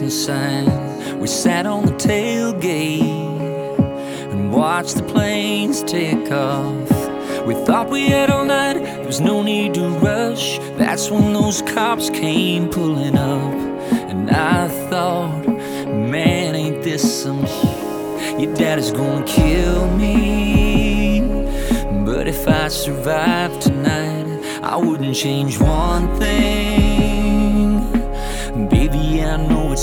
passing sign. We sat on the tailgate and watched the planes take off. We thought we had all night, there was no need to rush. That's when those cops came pulling up. And I thought, man, ain't this some shit? Your daddy's gonna kill me. But if I survive tonight, I wouldn't change one thing.